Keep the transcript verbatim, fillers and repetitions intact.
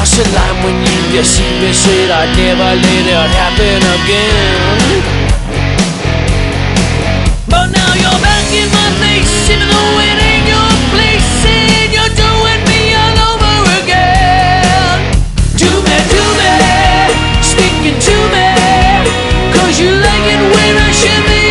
cross the line when you deceived me, said I'd never let it happen again. But now you're back in my face, even though it ain't your place, and you're doing me all over again. Do me, do me, speaking to me, cause you like it when I should be